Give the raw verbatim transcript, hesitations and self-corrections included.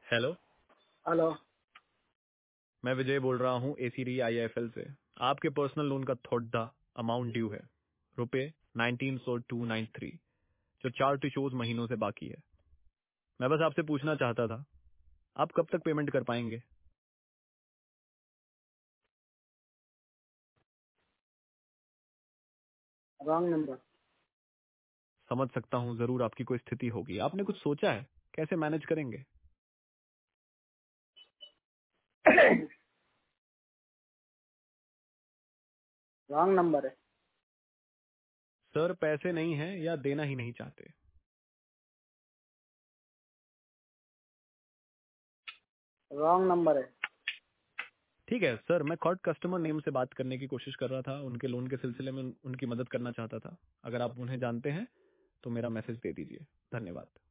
Hello. Hello. मैं विजय बोल रहा हूँ एसीरी आईआईएफएल से। आपके पर्सनल लोन का थोड़ा अमाउंट ड्यू है, रुपए नाइनटीन सौ टू नाइन थ्री, जो चार टू महीनों से बाकी है। मैं बस आपसे पूछना चाहता था, आप कब तक पेमेंट कर पाएंगे? Wrong number. समझ सकता हूँ, जरूर आपकी कोई स्थिति होगी। आपने कुछ सोचा है कैसे मैनेज करेंगे? रॉन्ग नंबर है। सर पैसे नहीं हैं या देना ही नहीं चाहते? रॉन्ग नंबर है। ठीक है सर, मैं कॉर्ड कस्टमर नेम से बात करने की कोशिश कर रहा था, उनके लोन के सिलसिले में उन- उनकी मदद करना चाहता था। अगर आप उन्हें जानते हैं तो मेरा मैसेज दे दीजिए। धन्यवाद।